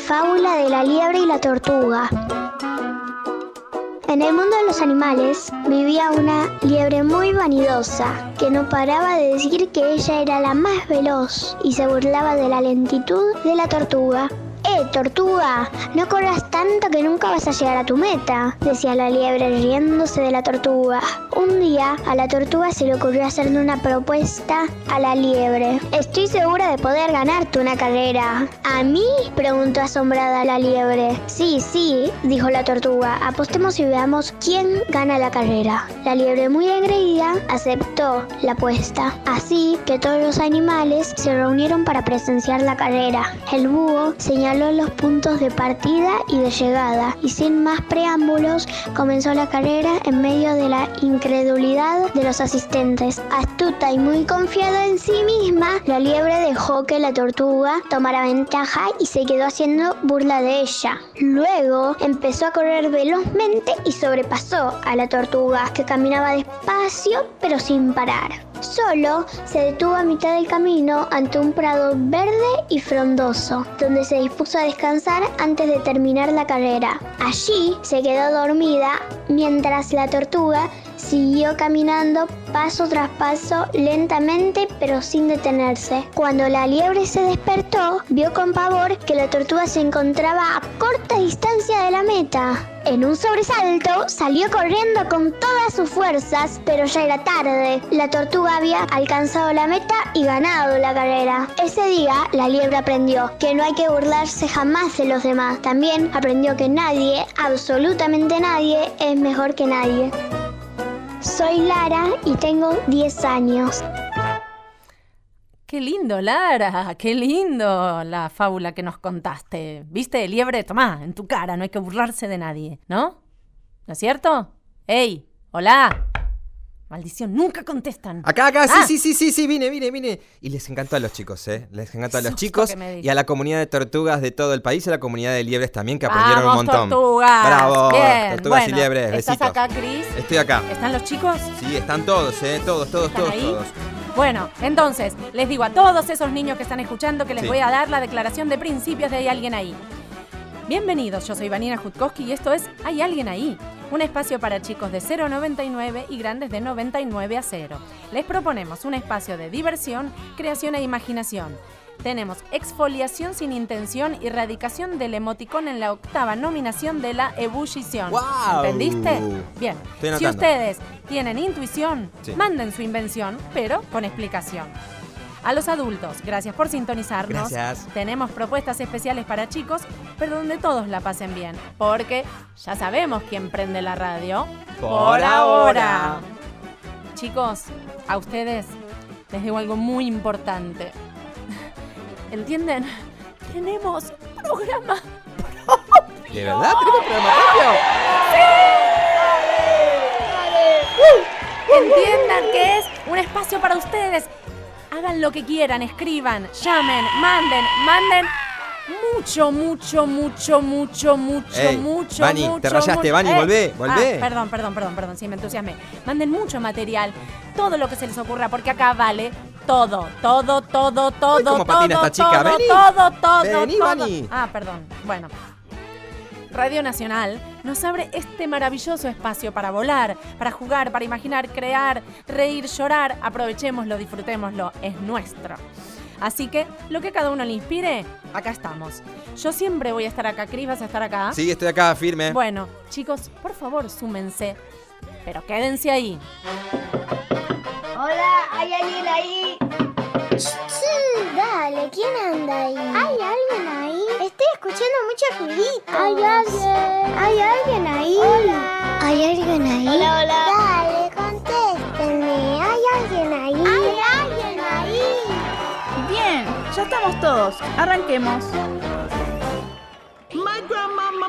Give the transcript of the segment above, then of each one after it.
Fábula de la liebre y la tortuga. En el mundo de los animales vivía una liebre muy vanidosa que no paraba de decir que ella era la más veloz y se burlaba de la lentitud de la tortuga. Tortuga, no corras tanto que nunca vas a llegar a tu meta, decía la liebre riéndose de la tortuga. Un día a la tortuga se le ocurrió hacerle una propuesta a la liebre. Estoy segura de poder ganarte una carrera. ¿A mí?, preguntó asombrada la liebre. Sí, dijo la tortuga, apostemos y veamos quién gana la carrera. La liebre, muy engreída, aceptó la apuesta. Así que todos los animales se reunieron para presenciar la carrera. El búho señaló los puntos de partida y de llegada, y sin más preámbulos comenzó la carrera en medio de la incredulidad de los asistentes. Astuta y muy confiada en sí misma, la liebre dejó que la tortuga tomara ventaja y se quedó haciendo burla de ella. Luego empezó a correr velozmente y sobrepasó a la tortuga, que caminaba despacio pero sin parar. Solo se detuvo a mitad del camino ante un prado verde y frondoso, donde se dispuso a descansar antes de terminar la carrera. Allí se quedó dormida mientras la tortuga siguió caminando paso tras paso, lentamente pero sin detenerse. Cuando la liebre se despertó, vio con pavor que la tortuga se encontraba a corta distancia de la meta. En un sobresalto, salió corriendo con todas sus fuerzas, pero ya era tarde. La tortuga había alcanzado la meta y ganado la carrera. Ese día, la liebre aprendió que no hay que burlarse jamás de los demás. También aprendió que nadie, absolutamente nadie, es mejor que nadie. Soy Lara y tengo 10 años. ¡Qué lindo, Lara! ¡Qué lindo la fábula que nos contaste! ¿Viste, liebre? Tomá, en tu cara, no hay que burlarse de nadie, ¿no? ¿No es cierto? ¡Ey! ¡Hola! Maldición, nunca contestan. Acá, sí, vine. Y les encantó a los chicos, Les encantó a los chicos y a la comunidad de tortugas de todo el país, y a la comunidad de liebres también, que aprendieron un montón. Tortugas! ¡Bravo! Bien, Tortugas y liebres, besitos. ¿Estás acá, Cris? Estoy acá. ¿Están los chicos? Sí, están todos, todos. Bueno, entonces, les digo a todos esos niños que están escuchando que les voy a dar la declaración de principios de Hay Alguien Ahí. Bienvenidos, yo soy Vanina Jutkowski y esto es Hay Alguien Ahí, un espacio para chicos de 0 a 99 y grandes de 99 a 0. Les proponemos un espacio de diversión, creación e imaginación. Tenemos exfoliación sin intención y erradicación del emoticón en la 8ª nominación de la ebullición. ¡Wow! ¿Entendiste? Bien. Si ustedes tienen intuición, manden su invención, pero con explicación. A los adultos, gracias por sintonizarnos. Gracias. Tenemos propuestas especiales para chicos, pero donde todos la pasen bien. Porque ya sabemos quién prende la radio. Por ahora. Chicos, a ustedes les digo algo muy importante. ¿Entienden? Tenemos programa propio. ¿De verdad tenemos programa propio? ¡Sí! Entiendan que es un espacio para ustedes. Hagan lo que quieran, escriban, llamen, manden mucho. Vani, te rayaste, Vani, volvé. Perdón, sí, me entusiasmé. Manden mucho material, todo lo que se les ocurra, porque acá vale todo. ¿Cómo patina esta chica? Vení. Vení, Vani. Perdón, bueno. Radio Nacional nos abre este maravilloso espacio para volar, para jugar, para imaginar, crear, reír, llorar. Aprovechémoslo, disfrutémoslo, es nuestro. Así que, lo que cada uno le inspire, acá estamos. Yo siempre voy a estar acá. Cris, ¿vas a estar acá? Sí, estoy acá, firme. Bueno, chicos, por favor, súmense, pero quédense ahí. Hola, ¿hay alguien ahí? Sí, dale, ¿quién anda ahí? ¿Hay alguien ahí? Estoy escuchando mucho ruidito. ¿Hay alguien ahí? Hola. ¿Hay alguien ahí? Hola. Dale, contéstenme. ¿Hay alguien ahí? ¿Hay alguien ahí? Bien, ya estamos todos. Arranquemos. My grandma,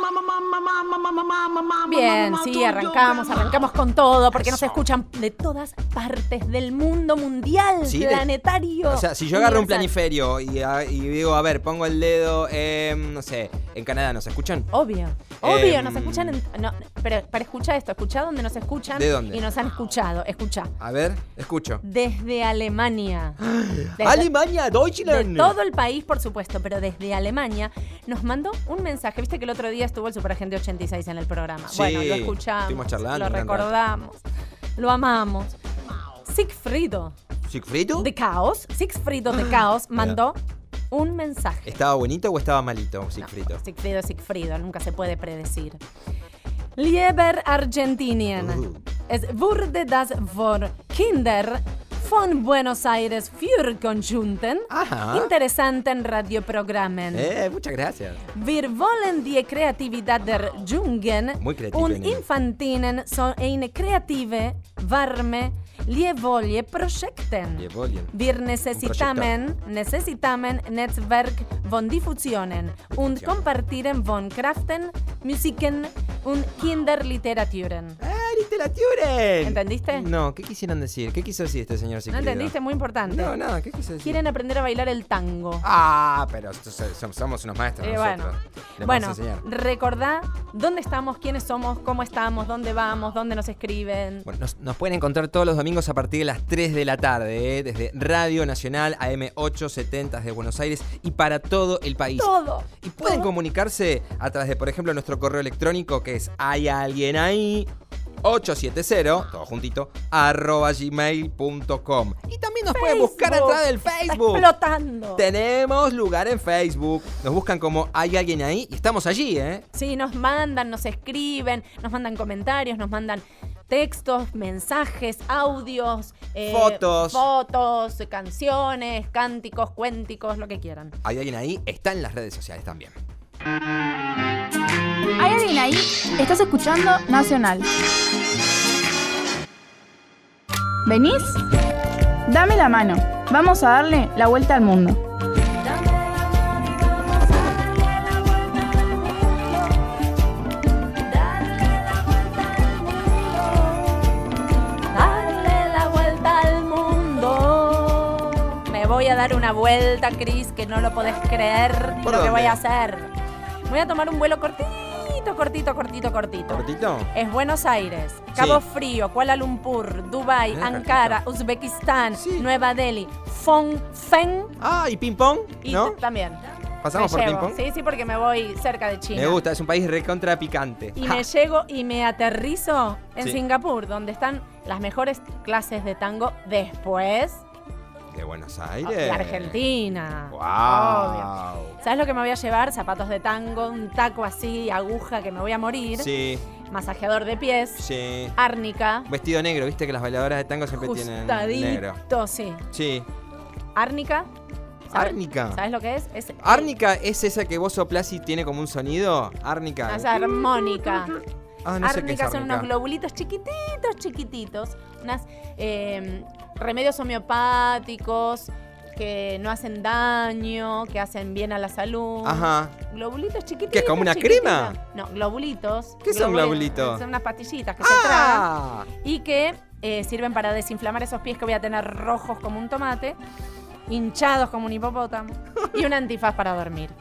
Bien, sí, arrancamos con todo, porque nos escuchan de todas partes del mundo mundial, sí, planetario. O sea, si yo agarro un planiferio y digo, a ver, pongo el dedo, no sé, en Canadá, ¿nos escuchan? Obvio, nos escuchan pero para escuchar esto, escuchá donde nos escuchan. ¿De dónde? Y nos han escuchado, escuchá. A ver, escucho. Desde Alemania. Alemania, Deutschland. De todo el país, por supuesto, pero desde Alemania nos mandó un mensaje. Viste que el otro día estuvo el Superagente 86 en el programa. Sí, bueno, lo escuchamos, estuvimos charlando, lo recordamos, lo amamos. Sigfrido de Caos mandó un mensaje. ¿Estaba bonito o estaba malito, Sigfrido? No, Sigfrido, nunca se puede predecir. Lieber Argentinien, es wurde das vor Kinder von Buenos Aires für Conjunten interessanten Radioprogrammen. Muchas gracias. Wir wollen die Kreativität der Jungen und Infantinen so eine kreative, warme, lievolle Projekten. Wir necesitamen Netzwerk von Diffusionen und Compartieren von Kraften, Musiken und Kinderliteraturen. ¡Literaturen! ¿Entendiste? No, ¿qué quisieron decir? ¿Qué quiso decir este señor Sigfrido? ¿No entendiste? Muy importante. No, nada, ¿qué quiso decir? Quieren aprender a bailar el tango. Pero somos unos maestros nosotros. Bueno, recordá dónde estamos, quiénes somos, cómo estamos, dónde vamos, dónde nos escriben. Bueno, nos pueden encontrar todos los domingos a partir de las 3 de la tarde, desde Radio Nacional AM 870 de Buenos Aires y para todo el país. Todo. Y pueden comunicarse a través de, por ejemplo, nuestro correo electrónico que es hayalguienahi 870, todo juntito, @gmail.com. Y también nos pueden buscar a través del Facebook. Está explotando. Tenemos lugar en Facebook. Nos buscan como Hay Alguien Ahí y estamos allí, ¿eh? Sí, nos escriben, nos mandan comentarios, nos mandan textos, mensajes, audios, fotos, canciones, cánticos, cuénticos, lo que quieran. Hay Alguien Ahí está en las redes sociales también. ¿Hay alguien ahí? Estás escuchando Nacional. ¿Venís? Dame la mano. Vamos a darle la vuelta al mundo. Darle la vuelta al mundo. Me voy a dar una vuelta, Cris, que no lo podés creer lo que voy a hacer. Voy a tomar un vuelo cortito. ¿Cortito? Es Buenos Aires, Cabo Frío, Kuala Lumpur, Dubái, Ankara, Uzbekistán, Nueva Delhi, Phnom Penh. ¿Y Ping Pong? ¿No? También. ¿Pasamos por Ping Pong? Sí, porque me voy cerca de China. Me gusta, es un país recontra picante. Y me llego y me aterrizo en Singapur, donde están las mejores clases de tango después de Buenos Aires. De Argentina. ¡Wow! Obvio. ¿Sabes lo que me voy a llevar? Zapatos de tango, un taco así, aguja que me voy a morir. Sí. Masajeador de pies. Sí. Árnica. Vestido negro, viste que las bailadoras de tango siempre tienen negro. Sí. Sí. Árnica. Árnica. ¿Sabes lo que es? Árnica es esa que vos soplás y tiene como un sonido. Árnica. Es armónica. No sé qué es árnica. Son unos globulitos chiquititos. Unas remedios homeopáticos que no hacen daño, que hacen bien a la salud. Ajá. Globulitos chiquititos. ¿Qué es como una crema? No, globulitos. ¿Qué son globulitos? Son unas pastillitas que se tragan y que sirven para desinflamar esos pies que voy a tener rojos como un tomate, hinchados como un hipopótamo y un antifaz para dormir.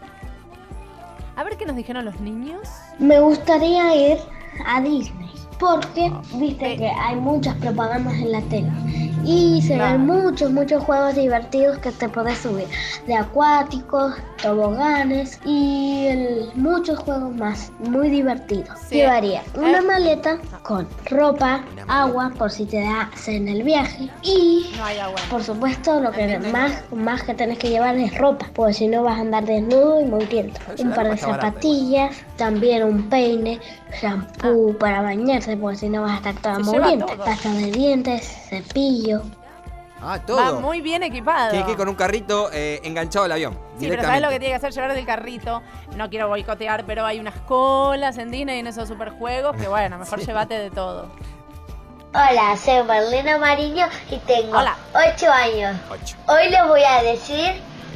A ver qué nos dijeron los niños. Me gustaría ir a Disney porque viste que hay muchas propagandas en la tele y se ven muchos juegos divertidos que te podés subir, de acuáticos, toboganes y muchos juegos más muy divertidos. Llevaría una maleta con ropa, agua por si te das en el viaje y por supuesto lo que más que tenés que llevar es ropa, porque si no vas a andar desnudo y mugriento. Un par de zapatillas, también un peine, shampoo para bañarse, porque si no vas a estar toda mugrienta. Pasta de dientes, cepillo. Todo. Va muy bien equipado. Tiene que ir con un carrito enganchado al avión. Sí, pero ¿sabes lo que tiene que hacer? Llevar del carrito. No quiero boicotear, pero hay unas colas en Disney en esos superjuegos que bueno, mejor llévate de todo. Hola, soy Marlena Mariño y tengo 8 años. Hoy les voy a decir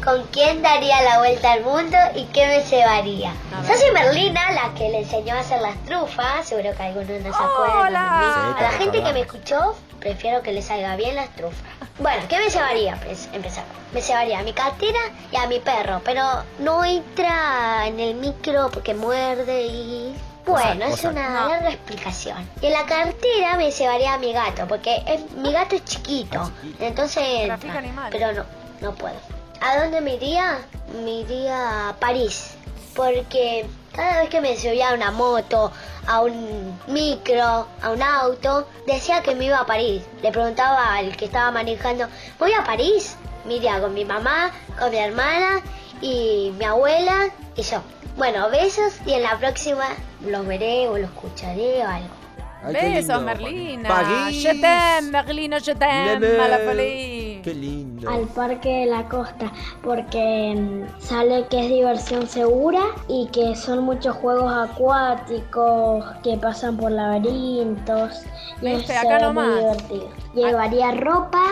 con quién daría la vuelta al mundo y qué me llevaría. Yo soy Merlina, la que le enseñó a hacer las trufas. Seguro que algunos no se acuerdan. ¡Hola! A la gente que me escuchó, prefiero que le salga bien las trufas. Bueno, ¿qué me llevaría? Pues empezar. Me llevaría a mi cartera y a mi perro, pero no entra en el micro porque muerde y... Bueno, es una larga explicación. Y en la cartera me llevaría a mi gato, porque mi gato es chiquito, entonces entra, pero no puedo. ¿A dónde me iría? Me iría a París, porque cada vez que me subía a una moto, a un micro, a un auto, decía que me iba a París. Le preguntaba al que estaba manejando, ¿voy a París? Me iría con mi mamá, con mi hermana y mi abuela y yo. Bueno, besos y en la próxima los veré o los escucharé o algo. Ay, qué Besos, lindo. Merlina. París. Je t'aime, Merlina, je t'aime, a la folie. Qué lindo. Al Parque de la Costa, porque sale que es diversión segura y que son muchos juegos acuáticos que pasan por laberintos. Y Viste, es acá nomás. muy divertido. Llevaría ropa,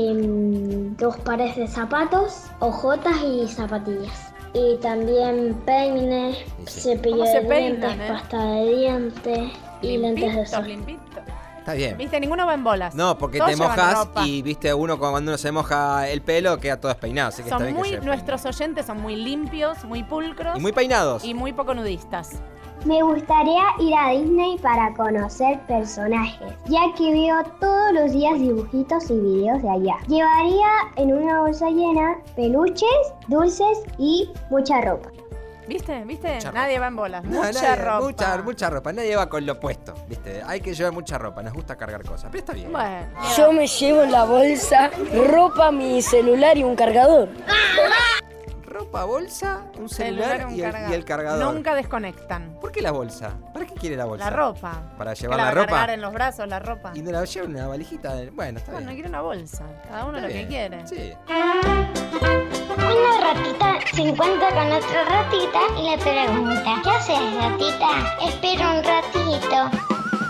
2 pares de zapatos, hojotas y zapatillas. Y también peines, cepillo ¿Cómo se de peinan, dientes, pasta de dientes y lentes de sol. Limpito. Está bien. Viste, ninguno va en bolas. No, porque Todos te llevan mojas ropa. y viste cuando uno se moja el pelo queda todo despeinado, así que está Son bien que muy, lleve nuestros oyentes son muy limpios, muy pulcros y muy peinados. y muy poco nudistas. Me gustaría ir a Disney para conocer personajes, ya que veo todos los días dibujitos y videos de allá. Llevaría en una bolsa llena peluches, dulces y mucha ropa. ¿Viste? Mucha Nadie va en bolas. No, Mucha ropa. Mucha ropa. Nadie va con lo puesto, ¿viste? Hay que llevar mucha ropa. Nos gusta cargar cosas. Pero está bien. Bueno, Yo me llevo en la bolsa ropa, mi celular y un cargador. Ropa, bolsa, un celular y el cargador. Nunca desconectan. ¿Por qué la bolsa? ¿Para qué quiere la bolsa? La ropa. ¿Para ¿Qué llevar la la va a ropa? cargar en los brazos la ropa? Y no la lleva en una valijita. Bueno, está Bueno, bien. quiere una bolsa. Cada uno Está lo bien. que quiere. Sí. Una ratita se encuentra con otra ratita y le pregunta: ¿qué haces, ratita? Espera un ratito.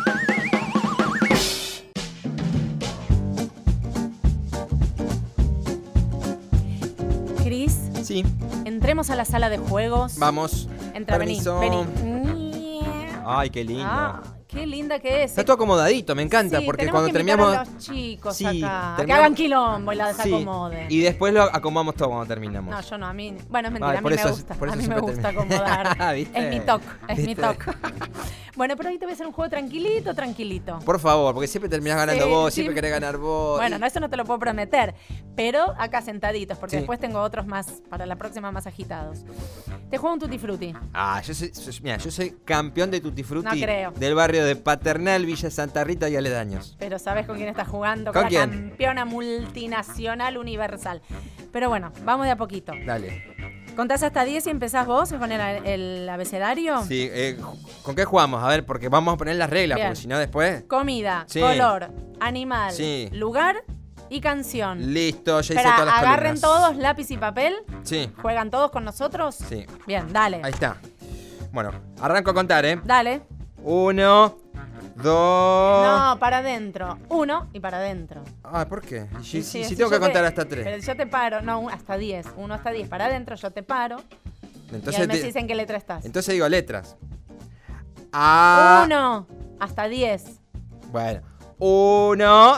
Cris, Sí. entremos a la sala de juegos. Vamos. Entra, vení, Permiso. vení. Ay, qué lindo. Ah, qué linda que es. Está todo acomodadito, me encanta, Sí, porque tenemos cuando que invitar a terminamos. los chicos Sí, acá. Que terminamos- hagan quilombo y la Sí, desacomoden. y después lo acomodamos todo cuando terminamos. No, yo no, a mí. Bueno, es mentira, Ay, a mí por me eso- gusta. por A eso mí me siempre gusta termina. acomodar. ¿Viste? Es mi toque, es mi ¿Viste? toque. Bueno, pero hoy te voy a hacer un juego tranquilito. Por favor, porque siempre terminás ganando Sí, vos, sí. siempre querés ganar vos. Bueno, y- no, eso no te lo puedo prometer. Pero acá sentaditos, porque Sí. después tengo otros más para la próxima más agitados. Te juego un tutti frutti. Ah, mira, yo soy campeón de Tutti Frutti No creo. del barrio de Paternal, Villa Santa Rita y aledaños. Pero ¿sabes con quién estás jugando? ¿Con la quién? campeona multinacional universal. Pero bueno, vamos de a poquito. Dale. ¿Contás hasta 10 y empezás vos con el abecedario? Sí, ¿con qué jugamos? A ver, porque vamos a poner las reglas, Bien. porque si no después... Comida, Sí. color, animal, Sí. lugar y canción. Listo, ya hice Espera, todas las agarren columnas. todos lápiz y papel. Sí, ¿Juegan todos con nosotros? sí. Bien, dale. Ahí está. Bueno, arranco a contar, ¿eh? Dale. 1, 2... No, para adentro. 1 y para adentro. Ah, ¿por qué? Si Sí, tengo que yo contar te- hasta 3. Pero yo te paro, no, hasta 10. 1 hasta 10 para adentro, yo te paro. y ahí Entonces, me decís en qué letra estás. entonces digo letras. A... 1 hasta 10. Bueno. 1...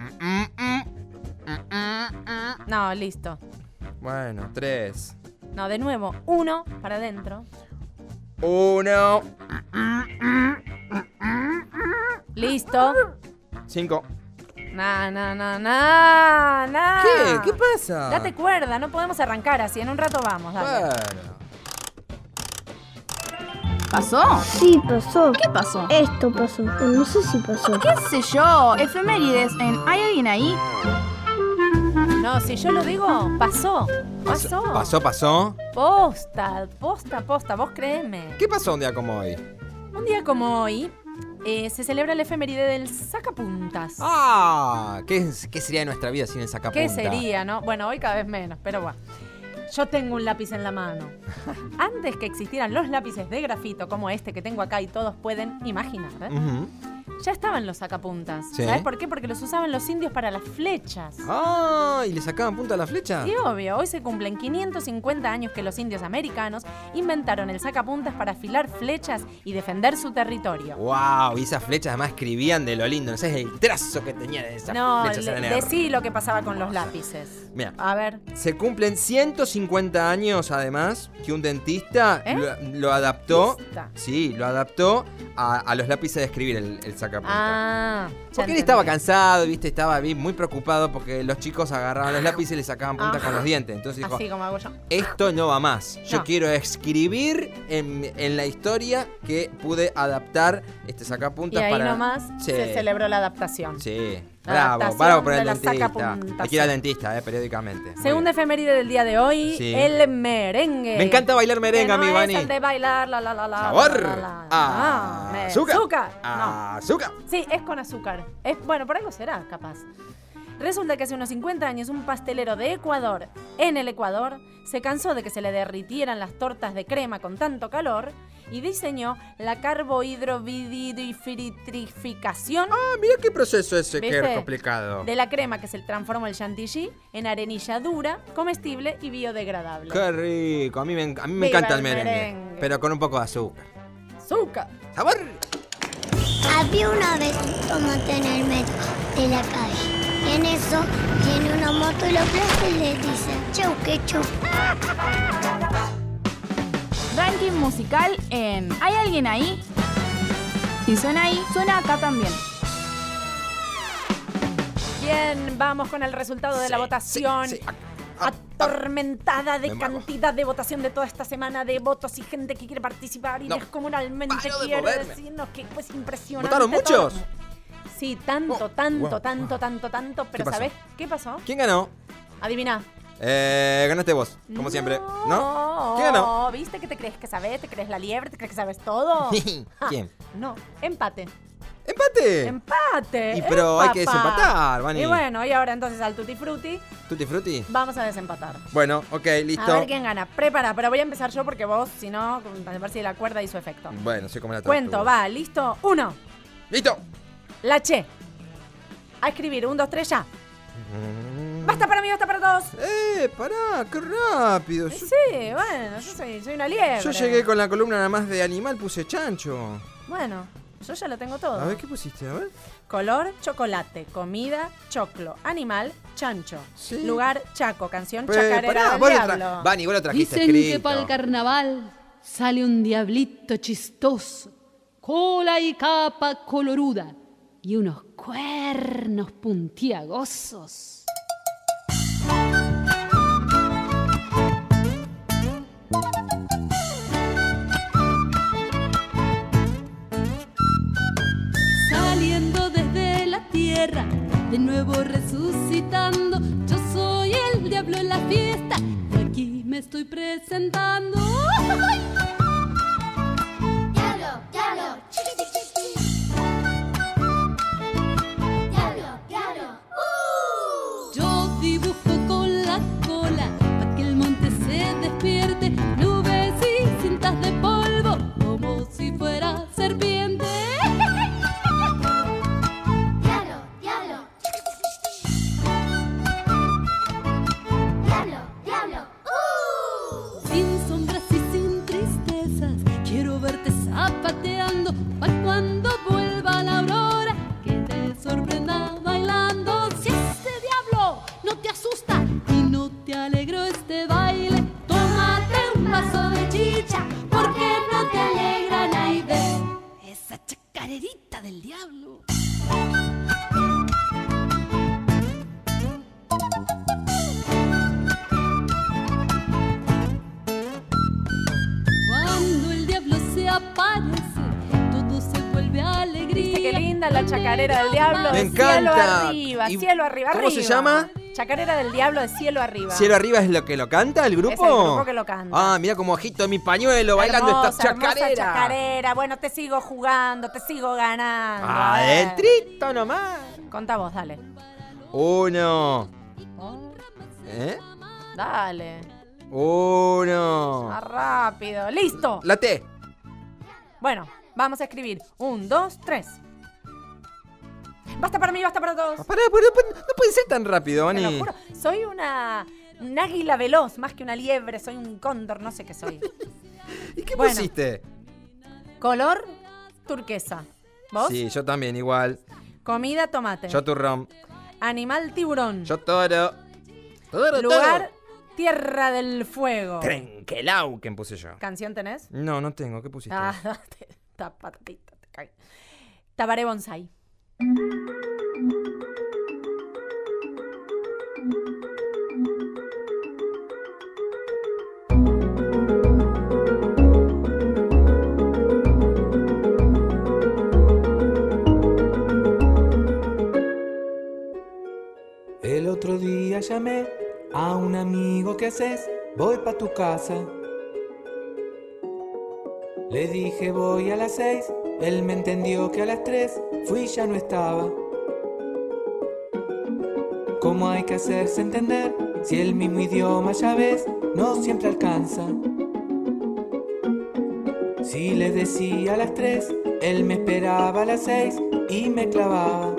No, listo. Bueno, 3. No, de nuevo. 1 para adentro. 1... Listo. 5. No. ¿Qué? ¿Qué pasa? Date cuerda, no podemos arrancar así. En un rato vamos, dale. Bueno. ¿Pasó? Sí, pasó. ¿Qué pasó? Esto pasó. No sé si pasó. ¿Qué sé yo? Efemérides en ¿Hay alguien ahí? No, si yo lo digo, pasó. Pasó. ¿Pasó? Posta. Vos créeme. ¿Qué pasó un día como hoy? Un día como hoy, se celebra la efeméride del sacapuntas. Ah, ¿qué sería de nuestra vida sin el sacapunta? ¿Qué sería, no? Bueno, hoy cada vez menos, pero bueno. Yo tengo un lápiz en la mano. Antes que existieran los lápices de grafito como este que tengo acá y todos pueden imaginar, ¿eh? Ujú. ya estaban los sacapuntas. Sí. ¿Sabes por qué? Porque los usaban los indios para las flechas. Ah, ¿y le sacaban punta a la flecha? Y obvio, hoy se cumplen 550 años que los indios americanos inventaron el sacapuntas para afilar flechas y defender su territorio. Wow, y esas flechas además escribían de lo lindo. No sé, el trazo que tenía de esas No, flechas. decí lo que pasaba con los lápices. Mira. A ver. Se cumplen 150 años, además, que un dentista lo adaptó. ¿Dentista? Sí, lo adaptó a los lápices de escribir, el sacapunta. Ah, Porque él estaba cansado, ¿viste? Estaba muy preocupado porque los chicos agarraban los lápices y le sacaban punta con los dientes. Entonces dijo, así como hago yo. esto no va más. Yo No. quiero escribir en la historia que pude adaptar este sacapuntas Y ahí para... nomás se celebró la adaptación. Sí. La Bravo, adaptación bravo por de el la dentista. sacapuntas. Hay que ir al dentista, periódicamente. Muy Segunda bien. efeméride del día de hoy, Sí. el merengue. Me encanta bailar merengue, Que no mi es Vani. el de bailar, la. Sabor. Azúcar. Azúcar. No. Azúcar. Sí, es con azúcar. Bueno, por algo será, capaz. Resulta que hace unos 50 años un pastelero de Ecuador, en el Ecuador, se cansó de que se le derritieran las tortas de crema con tanto calor y diseñó la carbohidrovitrificación Ah, mira qué proceso ese, ¿Viste? qué complicado. de la crema que se transformó el chantilly en arenilla dura, comestible y biodegradable. Qué rico. A mí me Viva encanta el el merengue, merengue. pero con un poco de azúcar. ¡Azúcar! ¡Sabor! Había una vez un tomate en el medio de la calle. Y en eso viene una moto y lo aplasta y le dice, chau, que chau. Ranking musical en ¿Hay alguien ahí? Si suena ahí, suena acá también. Bien, vamos con el resultado de la votación. Sí. Atormentada de Me muevo. cantidad de votación de toda esta semana de votos y gente que quiere participar y No. descomunalmente Paro de quiere moverme. decirnos que es impresionante. ¿Votaron todo. muchos? Sí, tanto, Oh, tanto, wow, tanto, tanto, tanto. Pero pasó? ¿sabés qué pasó? ¿Quién ganó? Adivina. Ganaste vos, como siempre. ¿No? ¿Quién ganó? ¿Viste que te crees que sabes? ¿Te crees la liebre? ¿Te crees que sabes todo? Ja, ¿Quién? No, empate. ¡Empate! ¡Empate! Y pero hay que papá. desempatar, Vani. Y bueno, y ahora entonces al Tutti Frutti ¿Tutti frutti? vamos a desempatar. Bueno, ok, listo. A ver quién gana. Prepara, pero voy a empezar yo porque vos, si no, a ver si la cuerda hizo efecto. Bueno, soy como la Cuento, tortuga. va, listo. 1. ¡Listo! La Che. A escribir, 1, 2, 3, ya. Basta para mí, basta para todos. Pará, qué rápido. Sí, bueno, yo soy una liebre. Yo llegué con la columna nada más de animal, puse chancho. Bueno, yo ya lo tengo todo. A ver, ¿qué pusiste? A ver. Color, chocolate. Comida, choclo. Animal, chancho. Sí. Lugar, Chaco. Canción, Pará, chacarera del vos lo diablo. Vani, vos lo trajiste Dicen escrito. que para el carnaval sale un diablito chistoso, cola y capa coloruda y unos cuernos puntiagosos. Saliendo desde la tierra, de nuevo resucitando, yo soy el diablo en la fiesta y aquí me estoy presentando. Diablo, diablo, chiqui, chiqui, chiqui. Diablo, diablo. Yo dibujo con la cola para que el monte se despierte, nubes y cintas de polvo como si fuera serpiente. Diablo, diablo. Diablo, diablo. Sin sombras y sin tristezas, quiero verte zapateando para cuando vuelva la aurora que te sorprenda bailando. Si este diablo no te asusta y no te alegró este baile, tómate un vaso de chicha porque no te alegra nadie. Esa chacarerita del diablo. Cuando el diablo se aparece, todo se vuelve alegría. ¿Viste qué linda la chacarera del diablo? Me De encanta. Cielo arriba, ¿Y cielo arriba, cómo se llama? Chacarera del diablo de cielo arriba. ¿Cielo arriba es lo que lo canta el grupo? Es el grupo que lo canta. Ah, mira como ojito de mi pañuelo bailando Hermosa, esta chacarera. hermosa chacarera. Bueno, te sigo jugando, te sigo ganando. Ah, A ver. Adentro nomás. Contá vos, dale. 1. Oh, ¿Eh? dale. 1. Más rápido. ¡Listo! La T. Bueno, vamos a escribir. 1, 2, 3. Basta para mí, basta para todos. Pará, no puede ser tan rápido, Te lo Vani. juro. Soy un águila veloz, más que una liebre. Soy un cóndor, no sé qué soy. ¿Y qué Bueno. pusiste? Color, turquesa. ¿Vos? Sí, yo también, igual. Comida, tomate. Yo turrón. Animal, tiburón. Yo toro. Lugar, Tierra del Fuego. Trenquelauquen puse yo. ¿Canción tenés? No tengo. ¿Qué pusiste? Patatita, te cagué. Tabaré bonsai. El otro día llamé a un amigo que haces, voy pa' tu casa. Le dije voy a las 6, él me entendió que a las 3 fui y ya no estaba. ¿Cómo hay que hacerse entender? Si el mismo idioma ya ves, no siempre alcanza. Si le decía a las 3, él me esperaba a las 6 y me clavaba.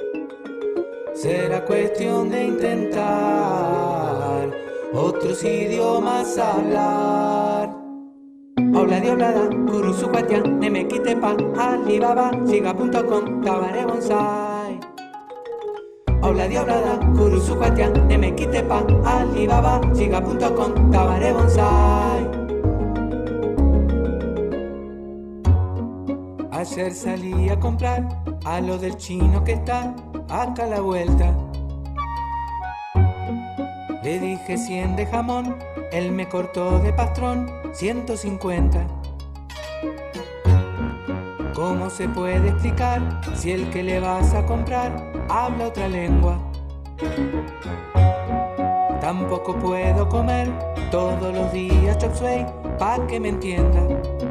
Será cuestión de intentar otros idiomas hablar. Hola dioblada, kurusupatia, nemekitepa, alibaba, siga.com, tabaré bonsai. Hola dioblada, kurusupatia, nemekitepa, alibaba, siga.com, tabaré bonsai. Ayer salí a comprar a lo del chino que está acá a la vuelta. Le dije 100 de jamón, él me cortó de pastrón 150. ¿Cómo se puede explicar si el que le vas a comprar habla otra lengua? Tampoco puedo comer todos los días chop suey pa' que me entienda.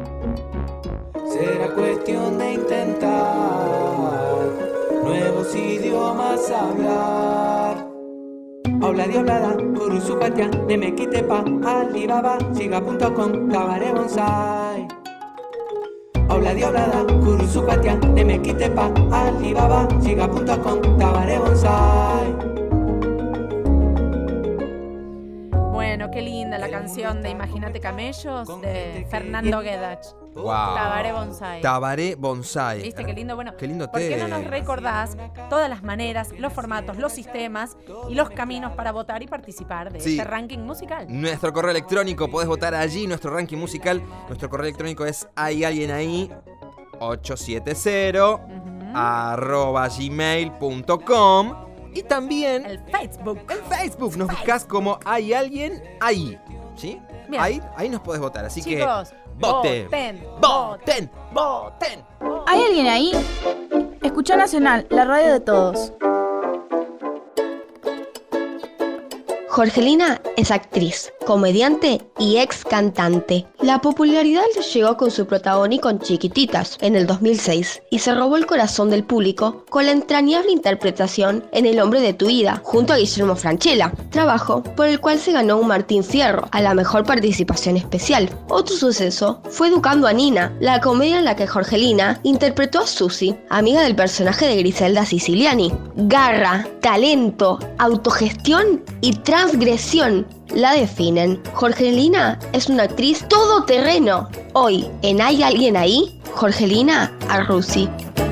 Será cuestión de intentar nuevos idiomas hablar. Hola dioblada, kurusupatia, nemekitepa, alibaba, siga.com, tabaré bonsai. Hola dioblada, kurusupatia, nemekitepa, alibaba, siga.com, tabaré bonsai. Bueno, qué linda la canción de Imagínate Camellos de Fernando Guedach. Wow. Tabaré bonsai. Tabaré bonsai. ¿Viste qué lindo? Bueno, Qué lindo ¿por qué no tema. nos recordás todas las maneras, los formatos, los sistemas y los caminos para votar y participar de Sí. este ranking musical? Nuestro correo electrónico, podés votar allí, nuestro ranking musical. Nuestro correo electrónico es hay alguien ahí 870 @gmail.com. Y también El Facebook. en Facebook nos buscás como hay alguien ahí. ¿Sí? Bien. Ahí nos podés votar. Así Chicos, que voten. voten. Voten. ¿Hay alguien ahí? Escucha Nacional, la radio de todos. Jorgelina es actriz, comediante y ex cantante. La popularidad le llegó con su protagónico en Chiquititas en el 2006 y se robó el corazón del público con la entrañable interpretación en El hombre de tu vida junto a Guillermo Francella, trabajo por el cual se ganó un Martín Fierro a la mejor participación especial. Otro suceso fue Educando a Nina, la comedia en la que Jorgelina interpretó a Susi, amiga del personaje de Griselda Siciliani. Garra, talento, autogestión y transgresión la definen. Jorgelina es una actriz todoterreno. Hoy, en ¿Hay alguien ahí? Jorgelina Arrusi.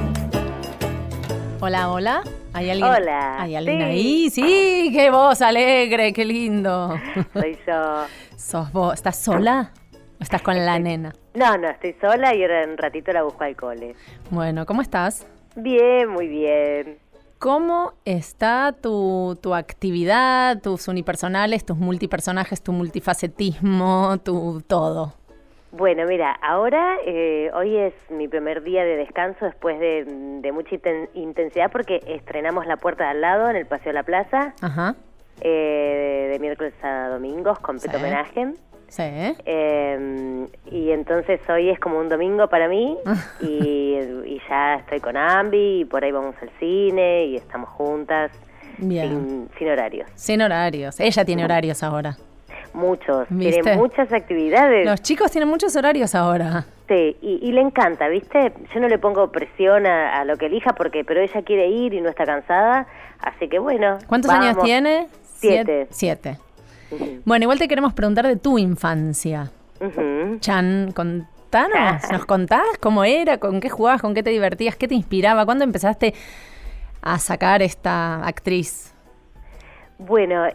Hola, hola. ¿Hay alguien? Hola. ¿Hay alguien Sí. ahí? Sí, qué voz alegre, qué lindo. Soy yo. ¿Sos vos? ¿Estás sola? ¿O estás con la nena? No, estoy sola y ahora en un ratito la busco al cole. Bueno, ¿cómo estás? Bien, muy bien. ¿Cómo está tu actividad, tus unipersonales, tus multipersonajes, tu multifacetismo, tu todo? Bueno, mira, ahora hoy es mi primer día de descanso después de mucha intensidad porque estrenamos La Puerta de al lado en el Paseo de la Plaza. Ajá. De miércoles a domingos, completo Sí. homenaje. Sí. Y entonces hoy es como un domingo para mí y ya estoy con Ambi y por ahí vamos al cine y estamos juntas. Bien. Sin horarios. Sin horarios. Ella tiene horarios ahora. Muchos, ¿Viste? tienen muchas actividades. Los chicos tienen muchos horarios ahora. Sí, y le encanta, ¿viste? Yo no le pongo presión a lo que elija, pero ella quiere ir y no está cansada, así que bueno. ¿Cuántos vamos. años tiene? 7. 7. Bueno, igual te queremos preguntar de tu infancia. Chan, contanos, ¿nos contás cómo era? ¿Con qué jugabas? ¿Con qué te divertías? ¿Qué te inspiraba? ¿Cuándo empezaste a sacar esta actriz? Bueno,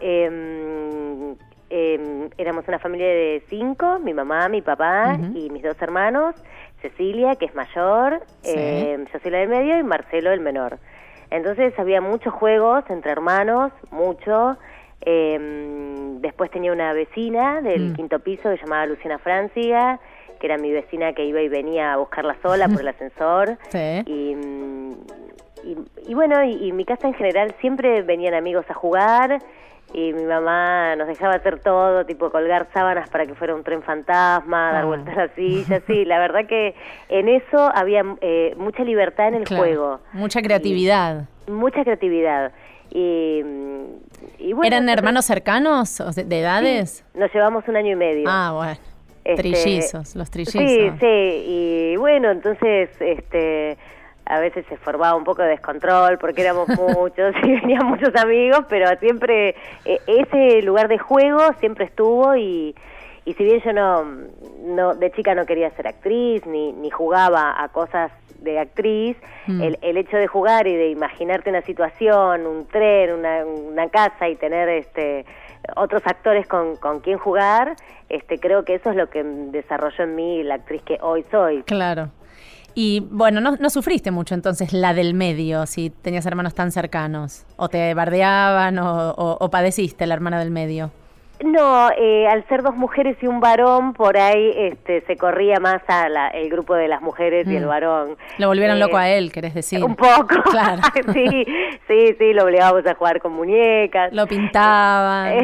éramos una familia de 5, mi mamá, mi papá y mis 2 hermanos, Cecilia, que es mayor, yo soy la del medio, y Marcelo, el menor. Entonces había muchos juegos entre hermanos, mucho. Después tenía una vecina del 5º piso que se llamaba Luciana Francia, que era mi vecina que iba y venía a buscarla sola por el ascensor. Sí. Y bueno, y mi casa en general siempre venían amigos a jugar, y mi mamá nos dejaba hacer todo, tipo colgar sábanas para que fuera un tren fantasma, dar vueltas a la silla, sí, la verdad que en eso había mucha libertad en el juego. Mucha creatividad. Mucha creatividad. Y bueno, ¿eran hermanos cercanos de edades? Sí, nos llevamos 1 año y medio. Ah, bueno. Trillizos, los trillizos. Sí, sí, y bueno, entonces a veces se formaba un poco de descontrol porque éramos muchos y venían muchos amigos, pero siempre ese lugar de juego siempre estuvo, y si bien yo no de chica no quería ser actriz ni jugaba a cosas de actriz, el hecho de jugar y de imaginarte una situación, un tren, una casa, y tener otros actores con quien jugar, creo que eso es lo que desarrolló en mí la actriz que hoy soy. Claro. Y bueno, no sufriste mucho entonces la del medio, si tenías hermanos tan cercanos, o te bardeaban o padeciste la hermana del medio. No, al ser 2 mujeres y un varón, por ahí se corría más el grupo de las mujeres y el varón. Lo volvieron loco a él, querés decir. Un poco. Claro. Sí, lo obligábamos a jugar con muñecas. Lo pintaban.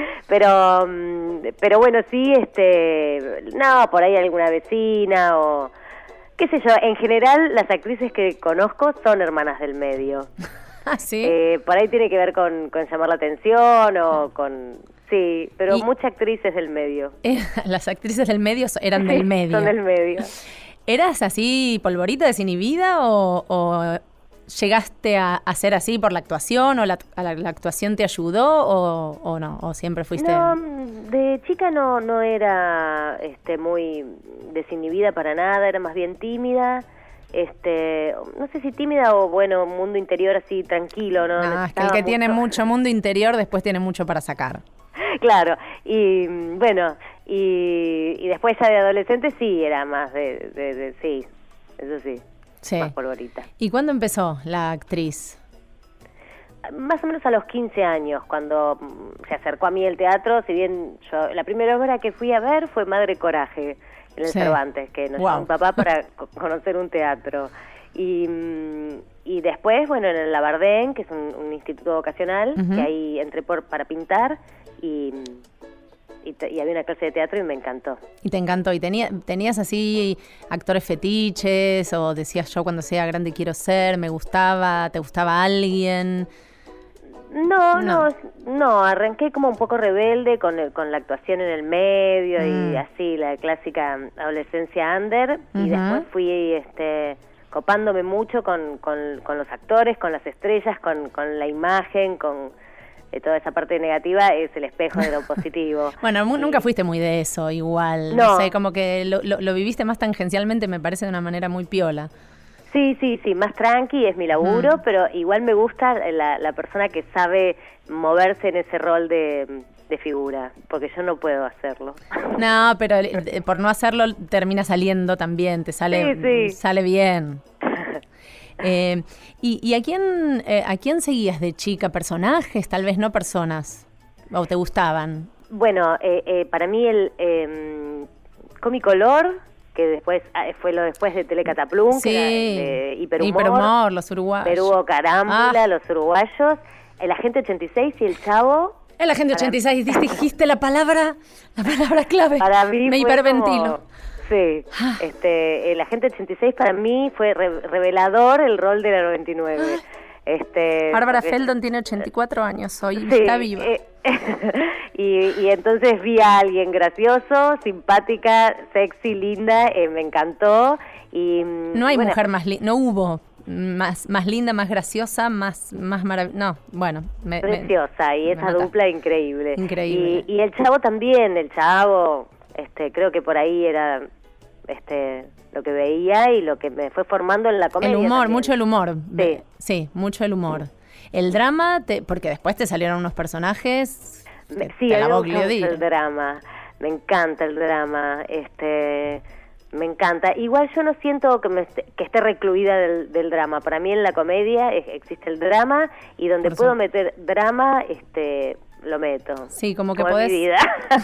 Pero bueno, sí, no, por ahí alguna vecina o qué sé yo. En general, las actrices que conozco son hermanas del medio. ¿Ah, sí? Por ahí tiene que ver con llamar la atención o con... Sí, pero muchas actrices del medio. Las actrices del medio eran del medio. Son del medio. ¿Eras así polvorita, desinhibida o llegaste a ser así por la actuación o la actuación te ayudó o no? ¿O siempre fuiste...? No, de chica no era muy desinhibida para nada, era más bien tímida. No sé si tímida o bueno, mundo interior así tranquilo, ¿no? Es que el que tiene mucho mundo interior después tiene mucho para sacar. Claro, y bueno, y después ya de adolescente sí, era más sí, eso sí, más polvorita. ¿Y cuándo empezó la actriz? Más o menos a los 15 años, cuando se acercó a mí el teatro, si bien yo, la primera obra que fui a ver fue Madre Coraje, en el Cervantes, que nos llevó un papá para conocer un teatro. Y después, bueno, en el Labardén, que es un instituto vocacional, que ahí entré para pintar, y había una clase de teatro y me encantó. Y te encantó. ¿Y tenías así actores fetiches? ¿O decías yo cuando sea grande quiero ser? ¿Me gustaba? ¿Te gustaba alguien? No, arranqué como un poco rebelde con la actuación en el medio y así, la clásica adolescencia under, y después fui copándome mucho con los actores, con las estrellas, con la imagen, con toda esa parte negativa es el espejo de lo positivo. Bueno, nunca fuiste muy de eso igual, no sé, como que lo viviste más tangencialmente, me parece, de una manera muy piola. Sí, más tranqui, es mi laburo, pero igual me gusta la persona que sabe moverse en ese rol de figura, porque yo no puedo hacerlo. No, pero por no hacerlo termina saliendo también, te sale bien. ¿Y a quién seguías de chica? ¿Personajes? Tal vez no personas. ¿O te gustaban? Bueno, para mí el Comicolor, que después fue lo después de Telecataplum, que era de Hiperhumor, los uruguayos. Perú Carámbula, los uruguayos, el Agente 86 y el Chavo. El Agente 86, dijiste la palabra clave. Para mí me hiperventilo. Sí, el Agente 86 para mí fue revelador el rol de la 99. Bárbara Feldon tiene 84 años hoy, sí, está viva. Y entonces vi a alguien gracioso, simpática, sexy, linda, me encantó. Y no hay mujer más linda, no hubo más linda, más graciosa, más maravillosa. No, bueno. Preciosa, y esa dupla increíble. Increíble. Y el chavo también, creo que por ahí era lo que veía y lo que me fue formando en la comedia. El humor, también. Mucho el humor. Sí. Sí, mucho el humor. El drama, porque después te salieron unos personajes. Sí, me gusta el drama. Me encanta el drama. Me encanta. Igual yo no siento que esté recluida del drama. Para mí en la comedia existe el drama y donde puedo meter drama, lo meto. Sí, como que podés. Mi vida.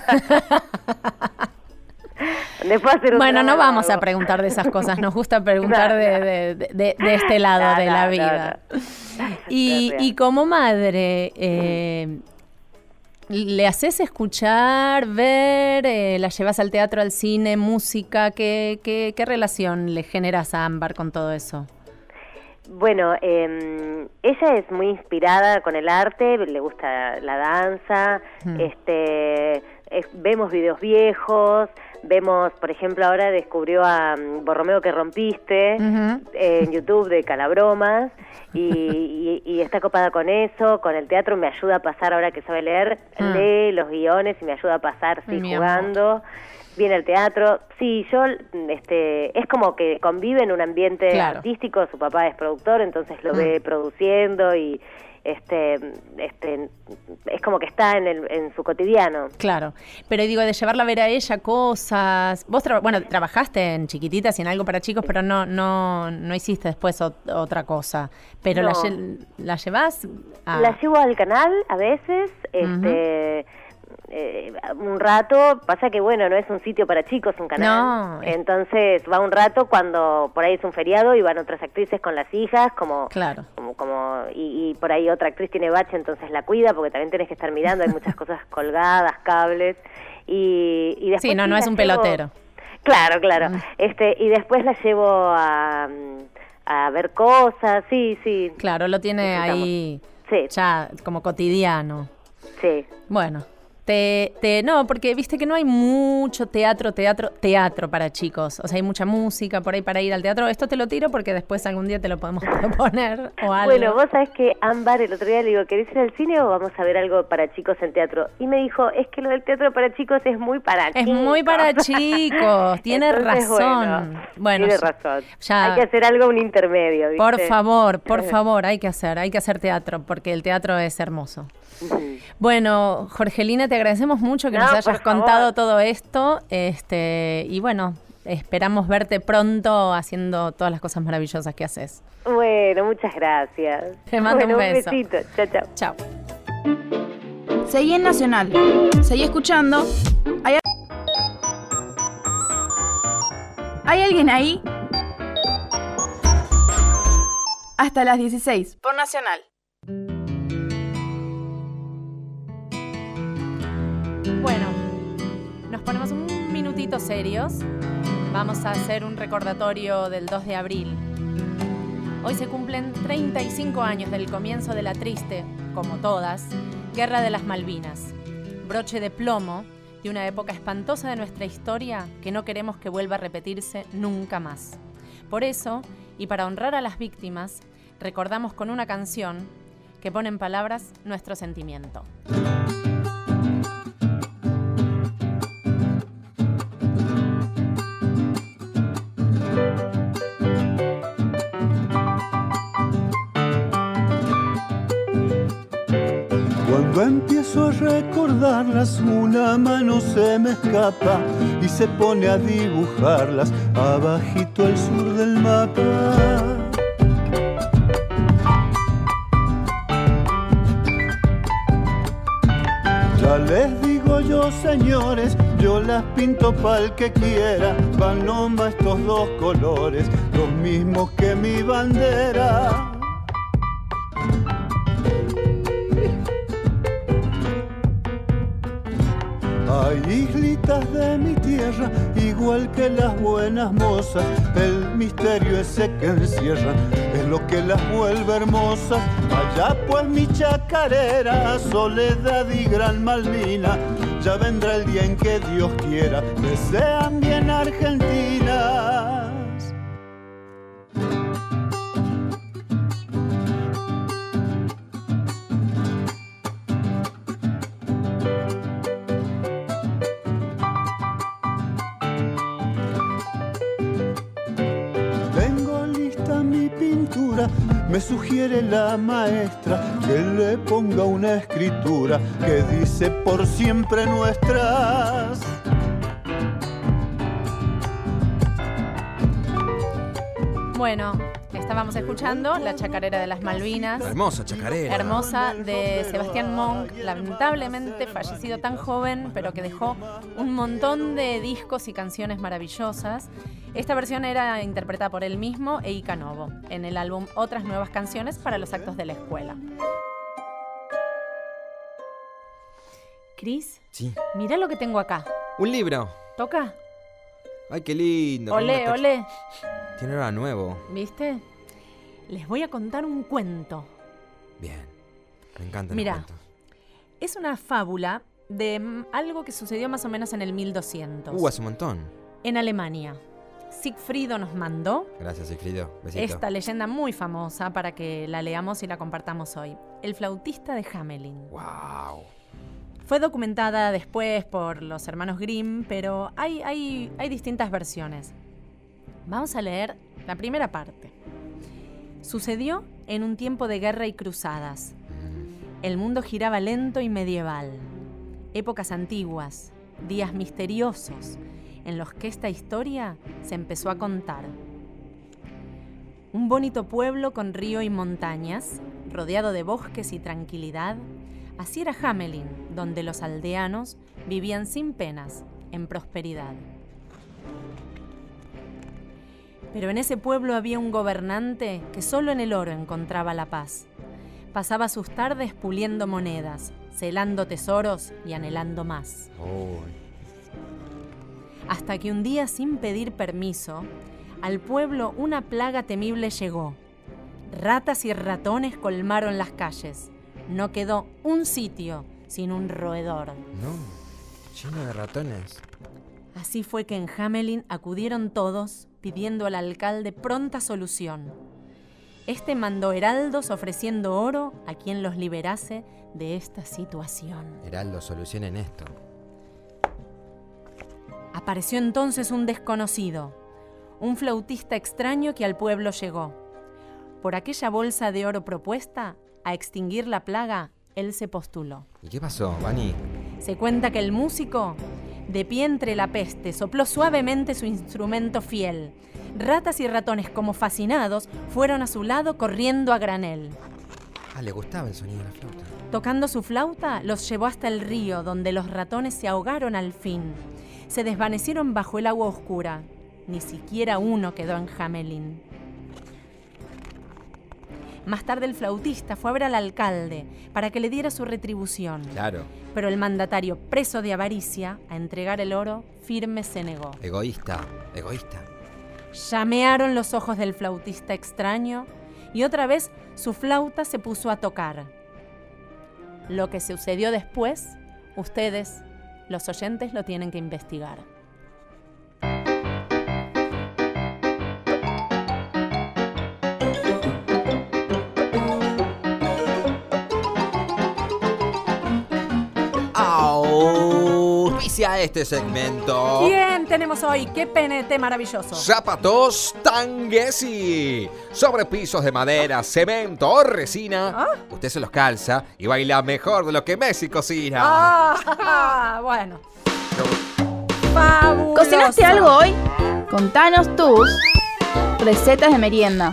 Bueno, no vamos a preguntar de esas cosas. Nos gusta preguntar de este lado de la vida. No. Y como madre, ¿le haces escuchar, ver, la llevas al teatro, al cine, música? ¿Qué relación le generas a Ámbar con todo eso? Bueno, ella es muy inspirada con el arte, le gusta la danza, vemos videos viejos, vemos, por ejemplo, ahora descubrió a Borromeo que rompiste en YouTube de Calabromas y está copada con eso, con el teatro me ayuda a pasar, ahora que sabe leer, lee los guiones y me ayuda a pasar, jugando. Viene al teatro, sí, yo, es como que convive en un ambiente artístico, su papá es productor, entonces lo ve produciendo y es como que está en su cotidiano. Claro, pero digo, de llevarla a ver a ella cosas, vos trabajaste en Chiquititas y en Algo para Chicos, pero no hiciste después otra cosa, pero no. ¿La llevás? La llevo al canal a veces, un rato, pasa que bueno, no es un sitio para chicos, un canal, entonces va un rato cuando por ahí es un feriado y van otras actrices con las hijas, y por ahí otra actriz tiene bache, entonces la cuida porque también tenés que estar mirando, hay muchas cosas colgadas, cables, y después sí, no es un pelotero. Claro. Y después la llevo a ver cosas, sí. Claro, lo tiene ahí ya como cotidiano. Sí. Bueno. No, porque viste que no hay mucho teatro para chicos. O sea, hay mucha música por ahí para ir al teatro. Esto te lo tiro porque después algún día te lo podemos proponer o algo. Bueno, vos sabés que Ámbar el otro día le digo, ¿querés ir al cine o vamos a ver algo para chicos en teatro? Y me dijo, es que lo del teatro para chicos es muy para chicos. Es muy para chicos, tiene razón. Bueno, tiene razón. Hay que hacer algo, un intermedio, ¿viste? Por favor, hay que hacer teatro porque el teatro es hermoso. Bueno, Jorgelina, te agradecemos mucho que nos hayas contado todo esto, y bueno, esperamos verte pronto haciendo todas las cosas maravillosas que haces. Bueno, muchas gracias. Te mando un beso. Un besito. Chao. Seguí en Nacional. Seguí escuchando. ¿Hay alguien ahí? Hasta las 16 por Nacional. Bueno, nos ponemos un minutito serios. Vamos a hacer un recordatorio del 2 de abril. Hoy se cumplen 35 años del comienzo de la triste, como todas, Guerra de las Malvinas. Broche de plomo de una época espantosa de nuestra historia que no queremos que vuelva a repetirse nunca más. Por eso, y para honrar a las víctimas, recordamos con una canción que pone en palabras nuestro sentimiento. Cuando empiezo a recordarlas, una mano se me escapa y se pone a dibujarlas abajito al sur del mapa. Ya les digo yo, señores, yo las pinto pa'l que quiera, van nomás estos dos colores, los mismos que mi bandera. Hay islitas de mi tierra, igual que las buenas mozas. El misterio ese que encierra es lo que las vuelve hermosas. Allá pues mi chacarera, Soledad y Gran Malvina. Ya vendrá el día en que Dios quiera que sean bien argentinas. Me sugiere la maestra que le ponga una escritura que dice por siempre nuestras. Bueno, estábamos escuchando La Chacarera de las Malvinas. Hermosa chacarera. Hermosa, de Sebastián Monk, lamentablemente fallecido tan joven, pero que dejó un montón de discos y canciones maravillosas. Esta versión era interpretada por él mismo e Ica Novo, en el álbum Otras Nuevas Canciones para los Actos de la Escuela. Cris, sí. Mirá lo que tengo acá. Un libro. ¿Toca? Ay, qué lindo. Olé, olé. Tiene nada nuevo. ¿Viste? Les voy a contar un cuento. Bien, me encantan Mirá, los cuentos. Es una fábula de algo que sucedió más o menos en el 1200. Hace un montón. En Alemania. Sigfrido nos mandó Gracias, Sigfrido. Besito. esta leyenda muy famosa para que la leamos y la compartamos hoy. El flautista de Hamelin. ¡Wow! Fue documentada después por los hermanos Grimm, pero hay distintas versiones. Vamos a leer la primera parte. Sucedió en un tiempo de guerra y cruzadas. El mundo giraba lento y medieval. Épocas antiguas, días misteriosos, en los que esta historia se empezó a contar. Un bonito pueblo con río y montañas, rodeado de bosques y tranquilidad. Así era Hamelin, donde los aldeanos vivían sin penas, en prosperidad. Pero en ese pueblo había un gobernante que solo en el oro encontraba la paz. Pasaba sus tardes puliendo monedas, celando tesoros y anhelando más. Hasta que un día, sin pedir permiso, al pueblo una plaga temible llegó. Ratas y ratones colmaron las calles. No quedó un sitio sin un roedor. No, lleno de ratones. Así fue que en Hamelin acudieron todos pidiendo al alcalde pronta solución. Este mandó heraldos ofreciendo oro a quien los liberase de esta situación. Heraldos, solucionen esto. Apareció entonces un desconocido, un flautista extraño que al pueblo llegó. Por aquella bolsa de oro propuesta, a extinguir la plaga, él se postuló. ¿Y qué pasó, Vani? Se cuenta que el músico, de pie entre la peste, sopló suavemente su instrumento fiel. Ratas y ratones, como fascinados, fueron a su lado corriendo a granel. Le gustaba el sonido de la flauta. Tocando su flauta, los llevó hasta el río, donde los ratones se ahogaron al fin. Se desvanecieron bajo el agua oscura. Ni siquiera uno quedó en Hamelin. Más tarde el flautista fue a ver al alcalde para que le diera su retribución. Claro. Pero el mandatario, preso de avaricia, a entregar el oro, firme se negó. Egoísta, egoísta. Llamearon los ojos del flautista extraño y otra vez su flauta se puso a tocar. Lo que sucedió después, ustedes, los oyentes, lo tienen que investigar. A este segmento. ¿Quién tenemos hoy? ¡Qué PNT maravilloso! Zapatos Tanguesi. Sobre pisos de madera, cemento o resina. Usted se los calza y baila mejor de lo que Messi cocina. Bueno. ¡Fabuloso! ¿Cocinaste algo hoy? Contanos tus recetas de merienda.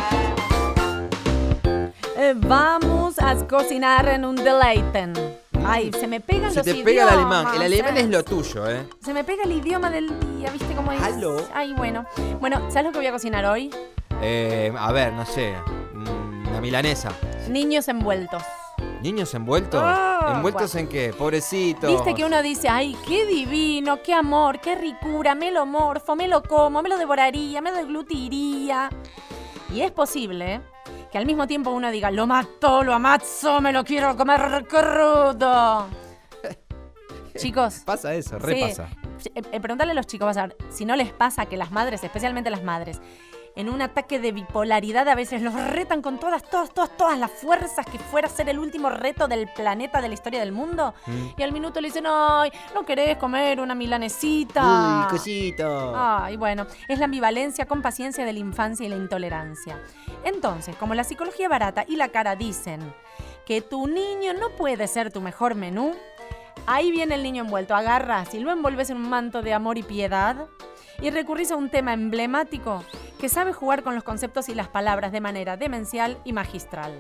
Vamos a cocinar en un deleiten. Ay, se me pegan los idiomas. Se te pega el alemán. El alemán es lo tuyo, ¿eh? Se me pega el idioma del día, ¿viste cómo es? Hello. Ay, bueno. Bueno, ¿sabes lo que voy a cocinar hoy? A ver, no sé. Una milanesa. Niños envueltos. ¿Niños envueltos? ¿Envueltos en qué? Pobrecitos. Viste que uno dice, ay, qué divino, qué amor, qué ricura, me lo morfo, me lo como, me lo devoraría, me lo deglutiría. Y es posible que al mismo tiempo uno diga, lo mato, lo amazzo, me lo quiero comer crudo. Chicos. Pasa eso, repasa. Sí, preguntarle a los chicos, vas a ver, si no les pasa que las madres, especialmente las madres, en un ataque de bipolaridad a veces los retan con todas las fuerzas que fuera a ser el último reto del planeta, de la historia del mundo. Y al minuto le dicen, ay, ¿no querés comer una milanesita? Uy, cosito. Ay, bueno, es la ambivalencia con paciencia de la infancia y la intolerancia. Entonces, como la psicología barata y la cara dicen que tu niño no puede ser tu mejor menú, ahí viene el niño envuelto, agarras y lo envolves en un manto de amor y piedad y recurrís a un tema emblemático que sabe jugar con los conceptos y las palabras de manera demencial y magistral.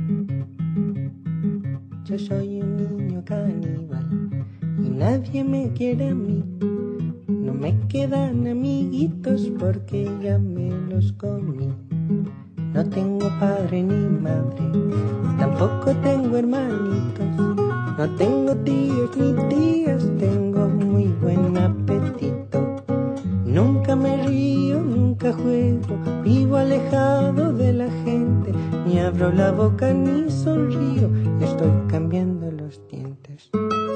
Yo soy un niño caníbal y nadie me quiere a mí. No me quedan amiguitos porque ya me los comí. No tengo padre ni madre, tampoco tengo hermanitos. No tengo tíos ni tías, tengo muy buen apetito. Nunca me río, nunca juego, vivo alejado de la gente. Ni abro la boca ni sonrío, estoy cambiando los dientes.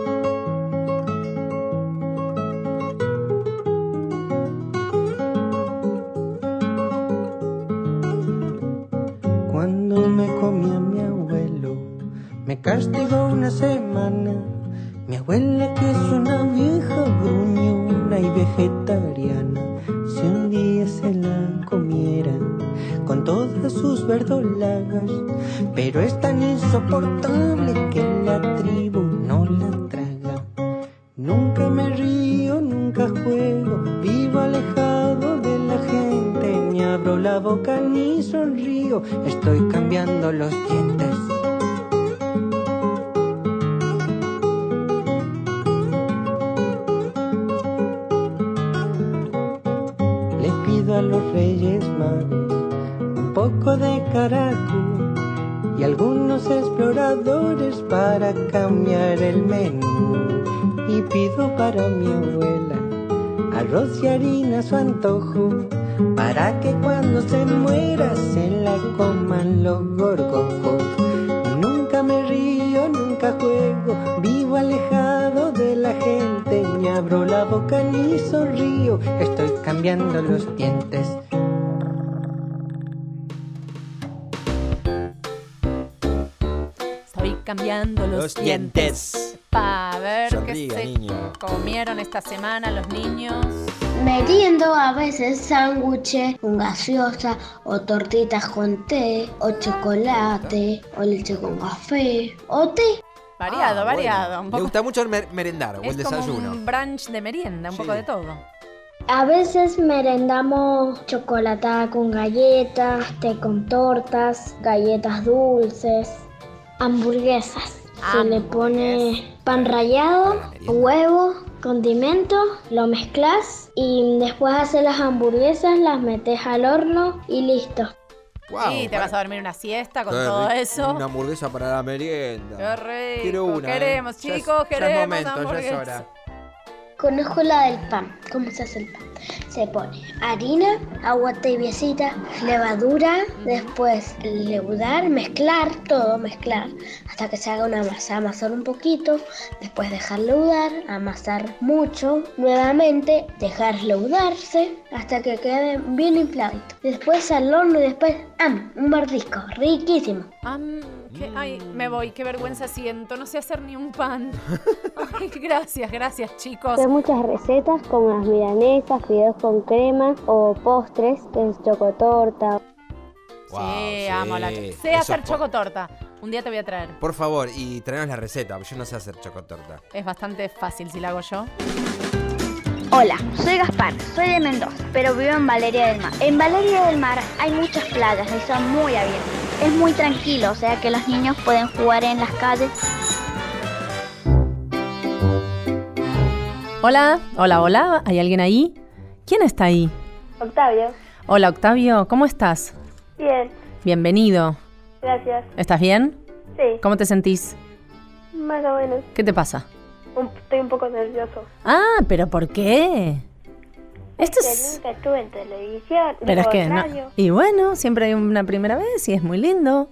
Cuando me comí a mi abuelo, me castigó una semana. Mi abuela, que es una vieja gruñona y vegetariana, si un día se la comieran con todas sus verdolagas, pero es tan insoportable que la tribu no la traga. Nunca me río, nunca juego, vivo alejado de la gente, ni abro la boca ni sonrío, estoy cambiando los dientes. A los Reyes Magos un poco de caracol y algunos exploradores para cambiar el menú, y pido para mi abuela arroz y harina a su antojo, para que cuando se muera se la coman los gorgojos. Nunca me río, nunca juego, vivo alejado de la gente, ni abro la boca ni sonrío, estoy cambiando los dientes. Estoy cambiando los dientes. Para ver Sonríe, qué se niño. comieron esta semana los niños. Meriendo a veces sándwiches con gaseosa o tortitas con té o chocolate o leche con café o té. Variado. Bueno. Un Me poco, gusta mucho el merendar o el es como desayuno. un brunch de merienda, un poco de todo. A veces merendamos chocolatada con galletas, té con tortas, galletas dulces, hamburguesas. Se le pone pan rallado, huevo, condimento, lo mezclas y después haces las hamburguesas, las metes al horno y listo. Wow, Sí, te vas a dormir una siesta con todo eso. Una hamburguesa para la merienda. Qué rico. Quiero una. Queremos, Ya chicos, ya queremos es momento, ya es hamburguesa. hora. Conozco la del pan. ¿Cómo se hace el pan? Se pone harina, agua tibiecita, levadura, después leudar, mezclar, hasta que se haga una masa. Amasar un poquito, después dejar leudar, amasar mucho, nuevamente dejar leudarse hasta que quede bien infladito. Después al horno y después, un mordisco, riquísimo. Ay, me voy, qué vergüenza siento, no sé hacer ni un pan. Ay, gracias, chicos. Hay muchas recetas como las milanesas, fideos con crema o postres, que es chocotorta. Sí, amo la sé hacer chocotorta. Un día te voy a traer. Por favor, y traernos la receta, porque yo no sé hacer chocotorta. Es bastante fácil si la hago yo. Hola, soy Gaspar, soy de Mendoza, pero vivo en Valeria del Mar. En Valeria del Mar hay muchas playas y son muy abiertas. Es muy tranquilo, o sea que los niños pueden jugar en las calles. Hola, ¿hay alguien ahí? ¿Quién está ahí? Octavio. Hola, Octavio, ¿cómo estás? Bien, Bienvenido. gracias. ¿Estás bien? Sí. ¿Cómo te sentís? Más o menos. ¿Qué te pasa? Estoy un poco nervioso. Ah, ¿pero por qué? Esto es... Nunca estuve en televisión. Pero es que no. Radio. Y bueno, siempre hay una primera vez y es muy lindo.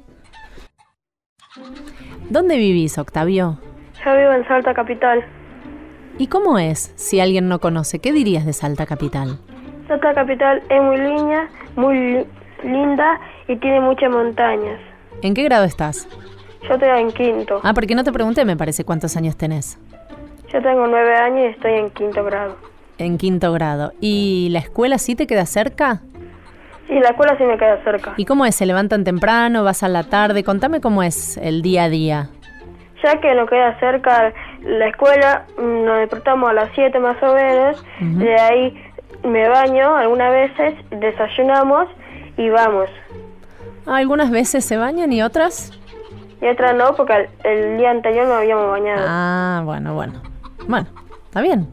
¿Dónde vivís, Octavio? Yo vivo en Salta Capital. ¿Y cómo es, si alguien no conoce? ¿Qué dirías de Salta Capital? Salta Capital es muy linda y tiene muchas montañas. ¿En qué grado estás? Yo estoy en quinto. Ah, porque no te pregunté, me parece, cuántos años tenés. Yo tengo 9 años y estoy en quinto grado. En quinto grado. ¿Y la escuela sí te queda cerca? Sí, la escuela sí me queda cerca. ¿Y cómo es? ¿Se levantan temprano? ¿Vas a la tarde? Contame cómo es el día a día. Ya que nos queda cerca la escuela, nos despertamos a las 7 más o menos. De ahí me baño algunas veces, desayunamos y vamos. ¿Algunas veces se bañan y otras? Y otras no, porque el día anterior no habíamos bañado. Ah, bueno. Bueno, está bien.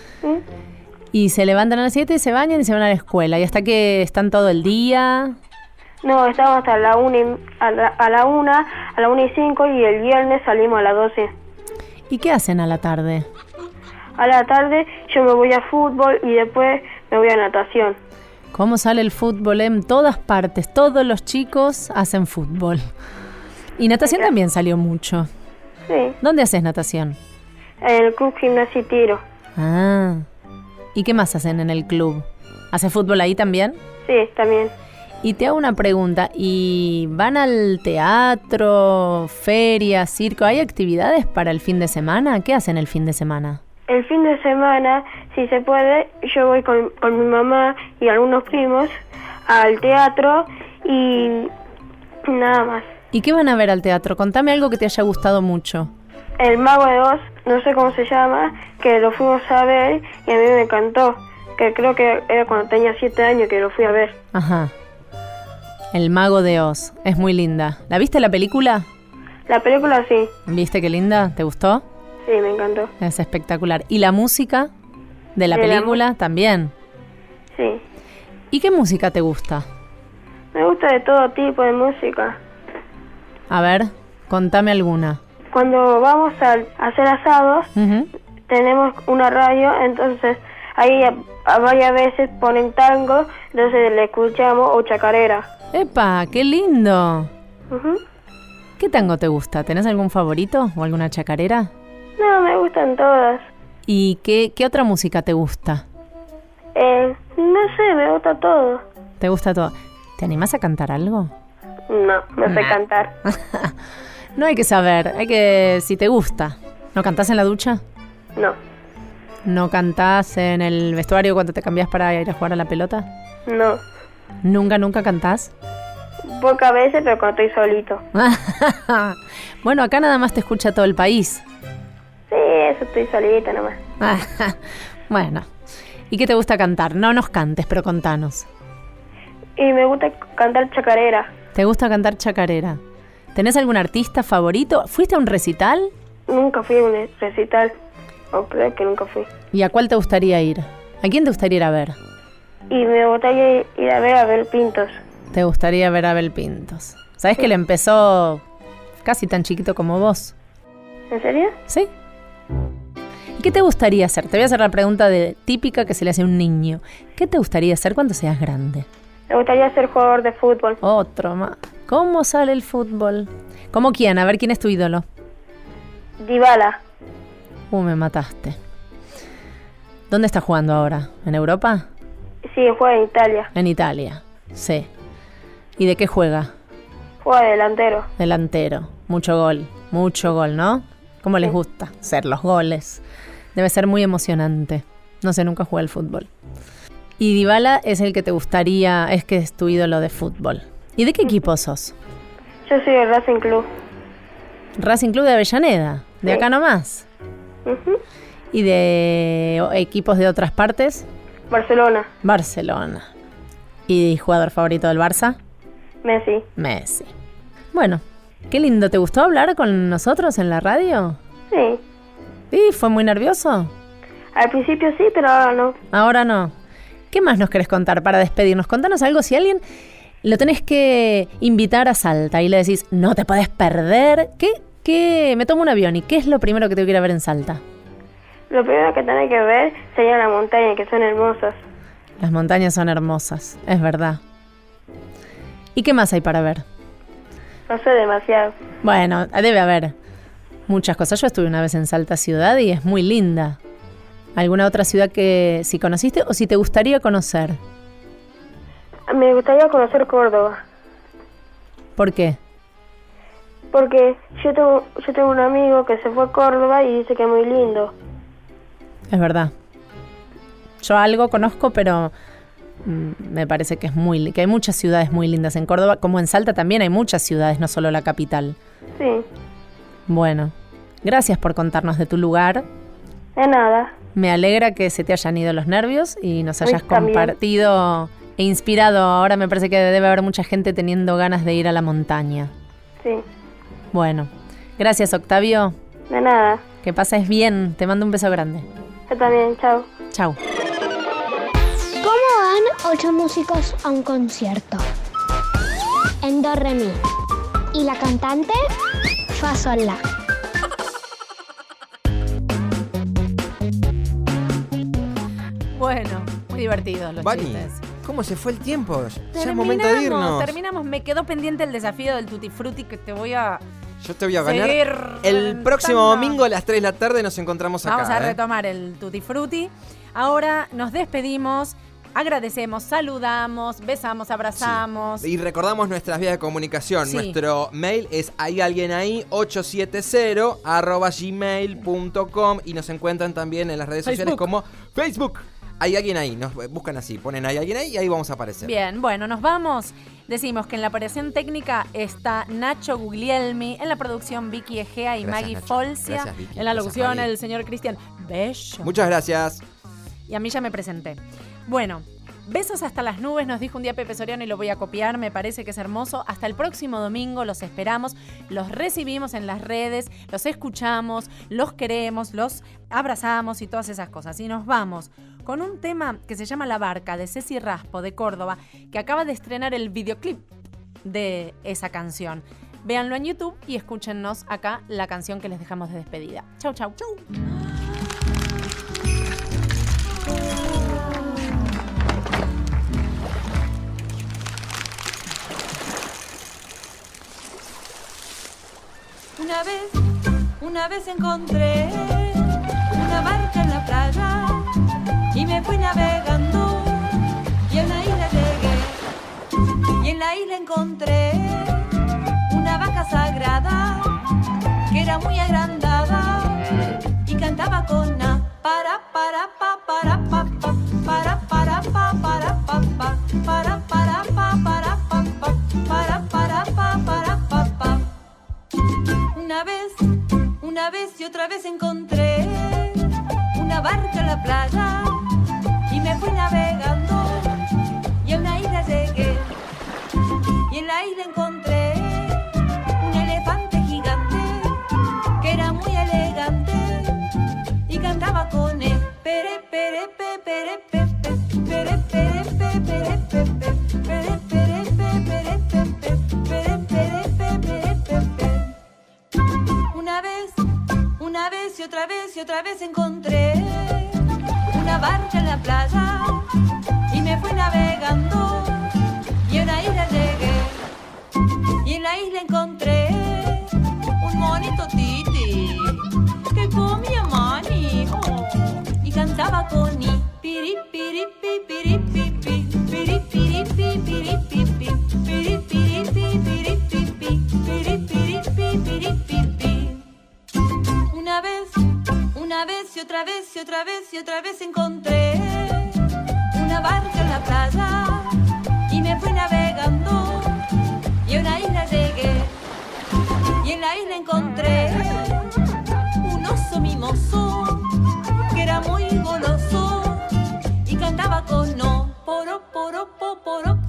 Y se levantan a las 7 y se bañan y se van a la escuela. ¿Y hasta que están todo el día? No, estamos hasta la 1 a la 1:05 y el viernes salimos a las 12. ¿Y qué hacen a la tarde? A la tarde yo me voy a fútbol y después me voy a natación. ¿Cómo sale el fútbol en todas partes? Todos los chicos hacen fútbol. Y natación también salió mucho. Sí. ¿Dónde haces natación? En el Club Gimnasia y Tiro. Ah. ¿Y qué más hacen en el club? ¿Hace fútbol ahí también? Sí, también. Y te hago una pregunta. ¿Y van al teatro, feria, circo? ¿Hay actividades para el fin de semana? ¿Qué hacen el fin de semana? El fin de semana, si se puede, yo voy con mi mamá y algunos primos al teatro y nada más. ¿Y qué van a ver al teatro? Contame algo que te haya gustado mucho. El Mago de Oz, no sé cómo se llama, que lo fuimos a ver y a mí me encantó. Que creo que era cuando tenía 7 años que lo fui a ver. Ajá. El Mago de Oz. Es muy linda. ¿La viste la película? La película sí. ¿Viste qué linda? ¿Te gustó? Sí, me encantó. Es espectacular. ¿Y la música de la película también? Sí. ¿Y qué música te gusta? Me gusta de todo tipo de música. A ver, contame alguna. Cuando vamos a hacer asados, tenemos una radio, entonces ahí a varias veces ponen tango, entonces le escuchamos, o chacarera. ¡Epa! ¡Qué lindo! ¿Qué tango te gusta? ¿Tenés algún favorito o alguna chacarera? No, me gustan todas. ¿Y qué otra música te gusta? No sé, me gusta todo. ¿Te gusta todo? ¿Te animás a cantar algo? No sé cantar. No hay que saber, hay que... si te gusta. ¿No cantás en la ducha? No. ¿No cantás en el vestuario cuando te cambiás para ir a jugar a la pelota? No. ¿Nunca cantás? Pocas veces, pero cuando estoy solito. Bueno, acá nada más te escucha todo el país. Sí, eso, estoy solita nomás. Bueno. ¿Y qué te gusta cantar? No nos cantes, pero contanos. Y me gusta cantar chacarera. ¿Te gusta cantar chacarera? ¿Tenés algún artista favorito? ¿Fuiste a un recital? Nunca fui a un recital. O creo que nunca fui. ¿Y a cuál te gustaría ir? ¿A quién te gustaría ir a ver? Y me gustaría ir a ver a Abel Pintos. ¿Te gustaría ver a Abel Pintos? ¿Sabés que él empezó casi tan chiquito como vos? ¿En serio? Sí. ¿Y qué te gustaría hacer? Te voy a hacer la pregunta típica que se le hace a un niño. ¿Qué te gustaría hacer cuando seas grande? Me gustaría ser jugador de fútbol. Otro más. ¿Cómo sale el fútbol? ¿Cómo quién? A ver, ¿quién es tu ídolo? Dybala. Me mataste. ¿Dónde estás jugando ahora? ¿En Europa? Sí, juega en Italia. En Italia, sí. ¿Y de qué juega? Juega de delantero. Delantero. Mucho gol, ¿no? ¿Cómo les gusta hacer los goles? Debe ser muy emocionante. No sé, nunca jugué al fútbol. Y Dybala es el que te gustaría, es que es tu ídolo de fútbol. ¿Y de qué equipo sos? Yo soy del Racing Club. Racing Club de Avellaneda, de acá nomás. ¿Y de equipos de otras partes? Barcelona. ¿Y jugador favorito del Barça? Messi. Bueno, qué lindo. ¿Te gustó hablar con nosotros en la radio? Sí. ¿Sí? ¿Fue muy nervioso? Al principio sí, pero ahora no. Ahora no. ¿Qué más nos querés contar para despedirnos? Contanos algo. Si alguien lo tenés que invitar a Salta y le decís, no te podés perder. ¿Qué? Me tomo un avión y ¿qué es lo primero que tengo que ir a ver en Salta? Lo primero que tenés que ver serían las montañas, que son hermosas. Las montañas son hermosas, es verdad. ¿Y qué más hay para ver? No sé, demasiado. Bueno, debe haber muchas cosas. Yo estuve una vez en Salta ciudad y es muy linda. ¿Alguna otra ciudad que si conociste o si te gustaría conocer? Me gustaría conocer Córdoba. ¿Por qué? Porque yo tengo un amigo que se fue a Córdoba y dice que es muy lindo. Es verdad. Yo algo conozco, pero me parece que que hay muchas ciudades muy lindas en Córdoba, como en Salta también hay muchas ciudades, no solo la capital. Sí. Bueno, gracias por contarnos de tu lugar. De nada. Me alegra que se te hayan ido los nervios y nos hayas también compartido e inspirado. Ahora me parece que debe haber mucha gente teniendo ganas de ir a la montaña. Sí. Bueno, gracias Octavio. De nada. Que pases bien, te mando un beso grande. Yo también, chao. Chao. ¿Cómo van 8 músicos a un concierto? En do, re, mi. ¿Y la cantante? Fa, sol, la. Bueno, muy divertidos los Vani, chistes. ¿cómo se fue el tiempo? Ya es momento de irnos. Terminamos. Me quedó pendiente el desafío del Tutti Frutti que te voy a... Yo te voy a ganar. El próximo domingo a las 3 de la tarde nos encontramos acá. Vamos a retomar el Tutti Frutti. Ahora nos despedimos, agradecemos, saludamos, besamos, abrazamos. Sí. Y recordamos nuestras vías de comunicación. Sí. Nuestro mail es hayalguienahi870@gmail.com y nos encuentran también en las redes sociales como Facebook. Hay alguien ahí, nos buscan así, ponen hay alguien ahí y ahí vamos a aparecer. Bien, bueno, nos vamos. Decimos que en la operación técnica está Nacho Guglielmi, en la producción Vicky Egea y Gracias, Maggie Nacho. Folcia, Gracias, Vicky. en la Gracias, locución Maggie. el señor Cristian Bello. Muchas gracias. Y a mí ya me presenté. Bueno, besos hasta las nubes, nos dijo un día Pepe Soriano y lo voy a copiar, me parece que es hermoso. Hasta el próximo domingo, los esperamos, los recibimos en las redes, los escuchamos, los queremos, los abrazamos y todas esas cosas. Y nos vamos con un tema que se llama La Barca, de Ceci Raspo, de Córdoba, que acaba de estrenar el videoclip de esa canción. Véanlo en YouTube y escúchennos acá la canción que les dejamos de despedida. Chau, chau. Chau. Una vez encontré una barca en la playa y me fui navegando y a una isla llegué y en la isla encontré una vaca sagrada que era muy agrandada y cantaba con na para pa para pa para pa para pa para pa Una vez y otra vez encontré una barca en la playa y me fui navegando y a una isla llegué y en la isla encontré un elefante gigante que era muy elegante y cantaba con él pere pere pe pere pe pere pere pe pere pe pere pere pe pere pe pere pere pe pere pe. Una vez y otra vez encontré una barca en la playa y me fui navegando y a una isla llegué y en la isla encontré un monito titi que comía maní y cantaba con i piri piri pi piri pi pi piri piri pi piri pi pi piri piri pi piri pi pi piri piri pi piri pi pi. Una vez y otra vez y otra vez y otra vez encontré una barca en la playa y me fui navegando y a una isla llegué y en la isla encontré un oso mimoso que era muy goloso y cantaba con no poro poro po poro